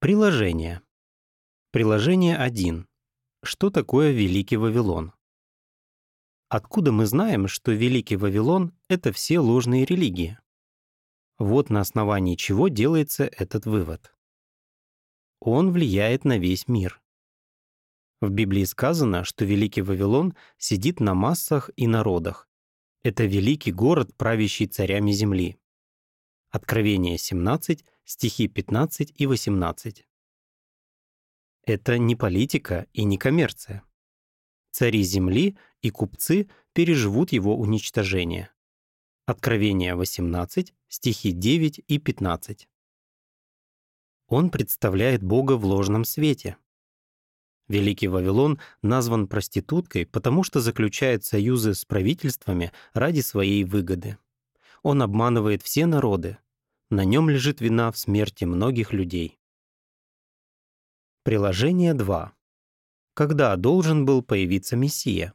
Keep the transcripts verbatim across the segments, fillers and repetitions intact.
Приложение. Приложение один. Что такое Великий Вавилон? Откуда мы знаем, что Великий Вавилон — это все ложные религии? Вот на основании чего делается этот вывод. Он влияет на весь мир. В Библии сказано, что Великий Вавилон сидит на массах и народах. Это великий город, правящий царями земли. Откровение семнадцать, стихи пятнадцать и восемнадцать. Это не политика и не коммерция. Цари земли и купцы переживут его уничтожение. Откровение восемнадцать, стихи девять и пятнадцать. Он представляет Бога в ложном свете. Великий Вавилон назван проституткой, потому что заключает союзы с правительствами ради своей выгоды. Он обманывает все народы. На нем лежит вина в смерти многих людей. Приложение два. Когда должен был появиться Мессия?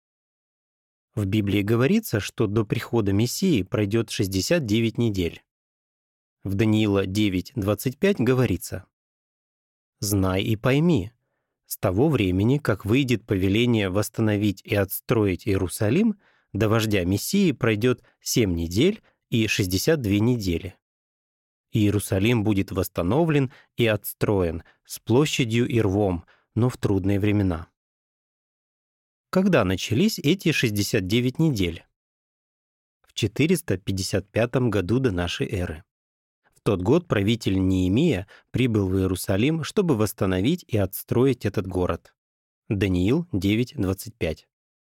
В Библии говорится, что до прихода Мессии пройдет шестьдесят девять недель. В Даниила девять двадцать пять говорится: «Знай и пойми, с того времени, как выйдет повеление восстановить и отстроить Иерусалим, до вождя Мессии пройдет семь недель и шестьдесят две недели. Иерусалим будет восстановлен и отстроен с площадью и рвом, но в трудные времена». Когда начались эти шестьдесят девять недель? В четыреста пятьдесят пятом году до нашей эры. В тот год правитель Неемия прибыл в Иерусалим, чтобы восстановить и отстроить этот город. Даниил девять двадцать пять.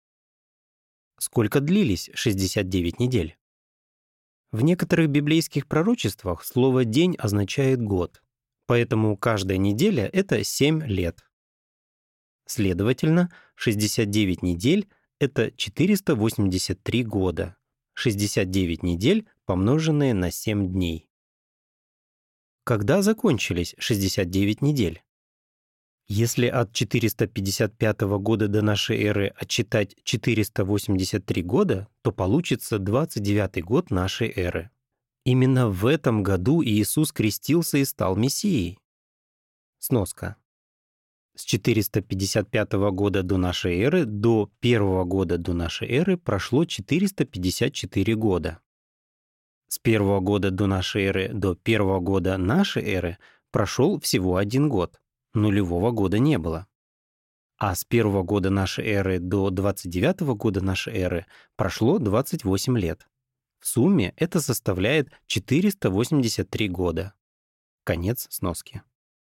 Сколько длились шестьдесят девять недель? В некоторых библейских пророчествах слово «день» означает «год», поэтому каждая неделя — это семь лет. Следовательно, шестьдесят девять недель — это четыреста восемьдесят три года, шестьдесят девять недель, помноженные на семь дней. Когда закончились шестьдесят девять недель? Если от четыреста пятьдесят пятого года до нашей эры отсчитать четыреста восемьдесят три года, то получится двадцать девятый год нашей эры. Именно в этом году Иисус крестился и стал Мессией. Сноска. С четыреста пятьдесят пятого года до нашей эры до первого года до нашей эры прошло четыреста пятьдесят четыре года. С первого года до нашей эры до первого года нашей эры прошел всего один год. Нулевого года не было. А с первого года нашей эры до двадцать девятого года нашей эры прошло двадцать восемь лет. В сумме это составляет четыреста восемьдесят три года. Конец сноски.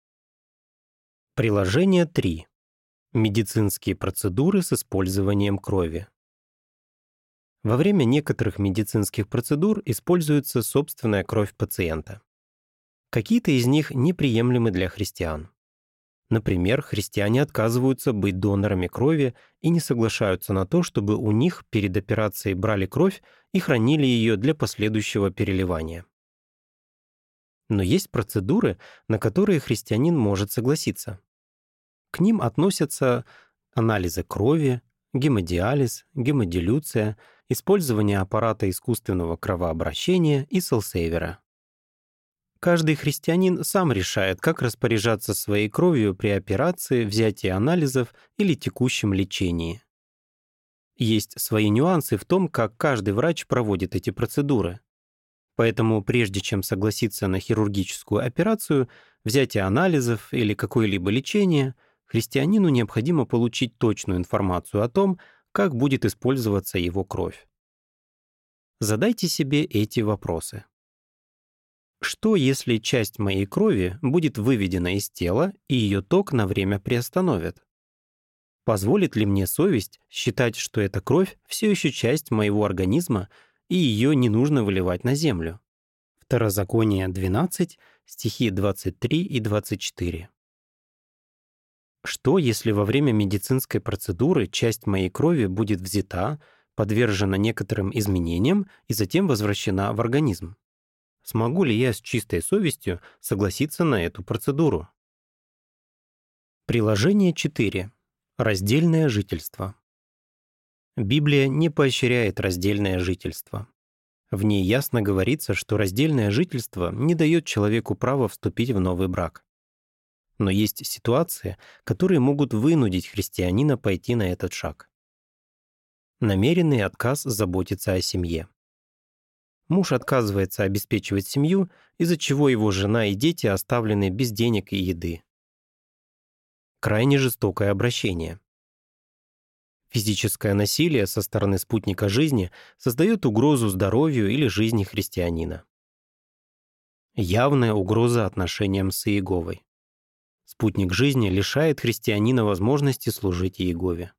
Приложение три. Медицинские процедуры с использованием крови. Во время некоторых медицинских процедур используется собственная кровь пациента. Какие-то из них неприемлемы для христиан. Например, христиане отказываются быть донорами крови и не соглашаются на то, чтобы у них перед операцией брали кровь и хранили ее для последующего переливания. Но есть процедуры, на которые христианин может согласиться. К ним относятся анализы крови, гемодиализ, гемодилюция, использование аппарата искусственного кровообращения и селсейвера. Каждый христианин сам решает, как распоряжаться своей кровью при операции, взятии анализов или текущем лечении. Есть свои нюансы в том, как каждый врач проводит эти процедуры. Поэтому прежде чем согласиться на хирургическую операцию, взятие анализов или какое-либо лечение, христианину необходимо получить точную информацию о том, как будет использоваться его кровь. Задайте себе эти вопросы. Что, если часть моей крови будет выведена из тела и ее ток на время приостановят? Позволит ли мне совесть считать, что эта кровь все еще часть моего организма и ее не нужно выливать на землю? Второзаконие двенадцать, стихи двадцать три и двадцать четыре. Что, если во время медицинской процедуры часть моей крови будет взята, подвержена некоторым изменениям и затем возвращена в организм? Смогу ли я с чистой совестью согласиться на эту процедуру? Приложение четыре. Раздельное жительство. Библия не поощряет раздельное жительство. В ней ясно говорится, что раздельное жительство не дает человеку права вступить в новый брак. Но есть ситуации, которые могут вынудить христианина пойти на этот шаг. Намеренный отказ заботиться о семье. Муж отказывается обеспечивать семью, из-за чего его жена и дети оставлены без денег и еды. Крайне жестокое обращение. Физическое насилие со стороны спутника жизни создает угрозу здоровью или жизни христианина. Явная угроза отношениям с Иеговой. Спутник жизни лишает христианина возможности служить Иегове.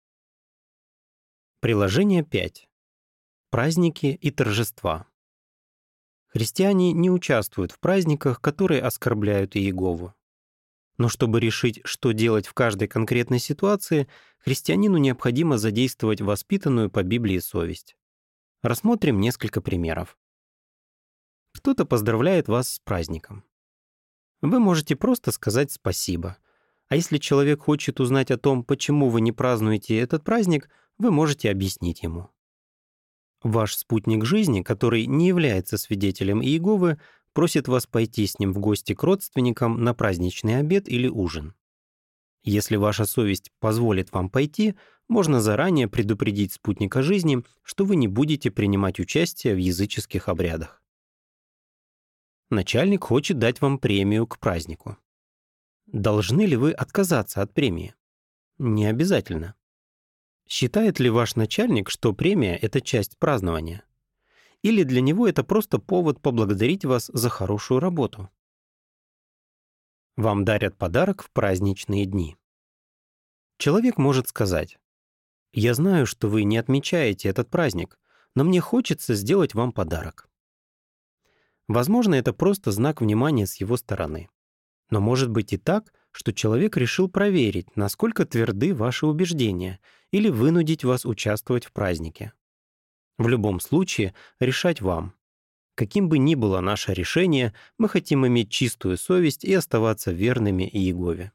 Приложение пять. Праздники и торжества. Христиане не участвуют в праздниках, которые оскорбляют Иегову. Но чтобы решить, что делать в каждой конкретной ситуации, христианину необходимо задействовать воспитанную по Библии совесть. Рассмотрим несколько примеров. Кто-то поздравляет вас с праздником. Вы можете просто сказать спасибо. А если человек хочет узнать о том, почему вы не празднуете этот праздник, вы можете объяснить ему. Ваш спутник жизни, который не является свидетелем Иеговы, просит вас пойти с ним в гости к родственникам на праздничный обед или ужин. Если ваша совесть позволит вам пойти, можно заранее предупредить спутника жизни, что вы не будете принимать участие в языческих обрядах. Начальник хочет дать вам премию к празднику. Должны ли вы отказаться от премии? Не обязательно. Считает ли ваш начальник, что премия — это часть празднования? Или для него это просто повод поблагодарить вас за хорошую работу? Вам дарят подарок в праздничные дни. Человек может сказать: «Я знаю, что вы не отмечаете этот праздник, но мне хочется сделать вам подарок». Возможно, это просто знак внимания с его стороны. Но может быть и так, что человек решил проверить, насколько тверды ваши убеждения, или вынудить вас участвовать в празднике. В любом случае, решать вам. Каким бы ни было наше решение, мы хотим иметь чистую совесть и оставаться верными Иегове.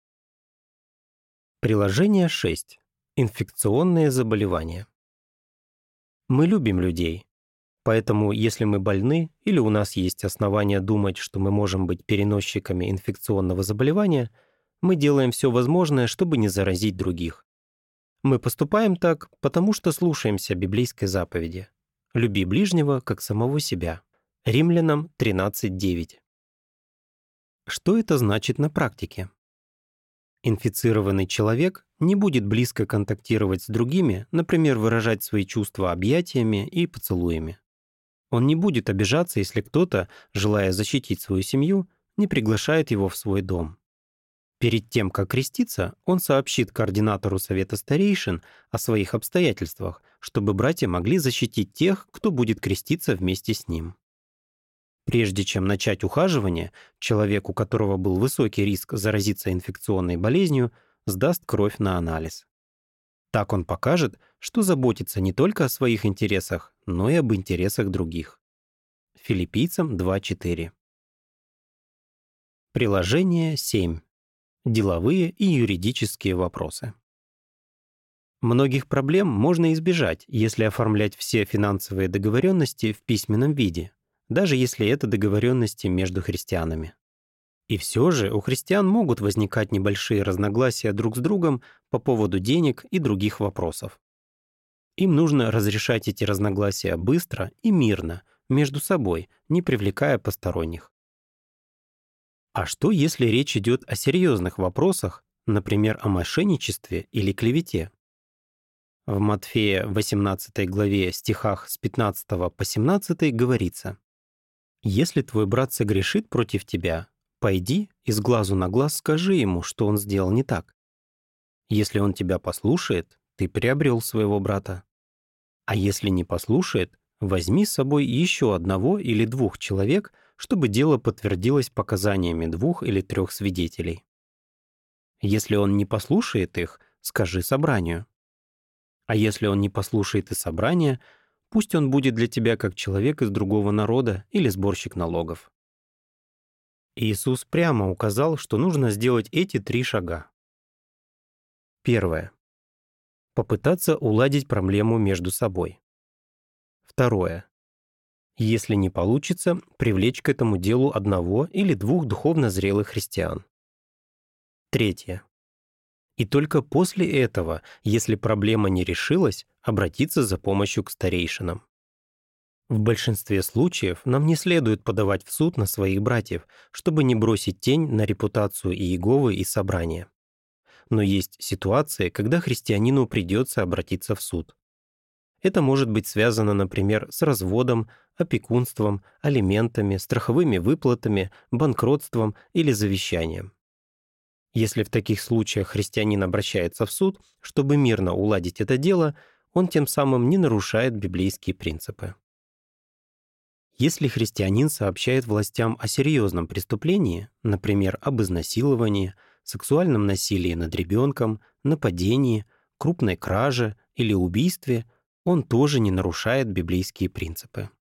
Приложение шесть. Инфекционные заболевания. Мы любим людей. Поэтому, если мы больны или у нас есть основания думать, что мы можем быть переносчиками инфекционного заболевания, мы делаем все возможное, чтобы не заразить других. Мы поступаем так, потому что слушаемся библейской заповеди: «Люби ближнего, как самого себя». Римлянам тринадцать девять. Что это значит на практике? Инфицированный человек не будет близко контактировать с другими, например, выражать свои чувства объятиями и поцелуями. Он не будет обижаться, если кто-то, желая защитить свою семью, не приглашает его в свой дом. Перед тем, как креститься, он сообщит координатору совета старейшин о своих обстоятельствах, чтобы братья могли защитить тех, кто будет креститься вместе с ним. Прежде чем начать ухаживание, человек, у которого был высокий риск заразиться инфекционной болезнью, сдаст кровь на анализ. Так он покажет, что заботится не только о своих интересах, но и об интересах других. Филиппийцам два четыре. Приложение семь. Деловые и юридические вопросы. Многих проблем можно избежать, если оформлять все финансовые договоренности в письменном виде, даже если это договоренности между христианами. И все же у христиан могут возникать небольшие разногласия друг с другом по поводу денег и других вопросов. Им нужно разрешать эти разногласия быстро и мирно, между собой, не привлекая посторонних. А что, если речь идет о серьезных вопросах, например, о мошенничестве или клевете? В Матфея восемнадцатой главе стихах с пятнадцатого по семнадцатый говорится: «Если твой брат согрешит против тебя, пойди и с глазу на глаз скажи ему, что он сделал не так. Если он тебя послушает, ты приобрел своего брата. А если не послушает, возьми с собой еще одного или двух человек, чтобы дело подтвердилось показаниями двух или трех свидетелей. Если он не послушает их, скажи собранию. А если он не послушает и собрания, пусть он будет для тебя как человек из другого народа или сборщик налогов». Иисус прямо указал, что нужно сделать эти три шага. Первое. Попытаться уладить проблему между собой. Второе. Если не получится, привлечь к этому делу одного или двух духовно зрелых христиан. Третье. И только после этого, если проблема не решилась, обратиться за помощью к старейшинам. В большинстве случаев нам не следует подавать в суд на своих братьев, чтобы не бросить тень на репутацию Иеговы и собрания. Но есть ситуации, когда христианину придется обратиться в суд. Это может быть связано, например, с разводом, опекунством, алиментами, страховыми выплатами, банкротством или завещанием. Если в таких случаях христианин обращается в суд, чтобы мирно уладить это дело, он тем самым не нарушает библейские принципы. Если христианин сообщает властям о серьезном преступлении, например, об изнасиловании, сексуальном насилии над ребенком, нападении, крупной краже или убийстве, он тоже не нарушает библейские принципы.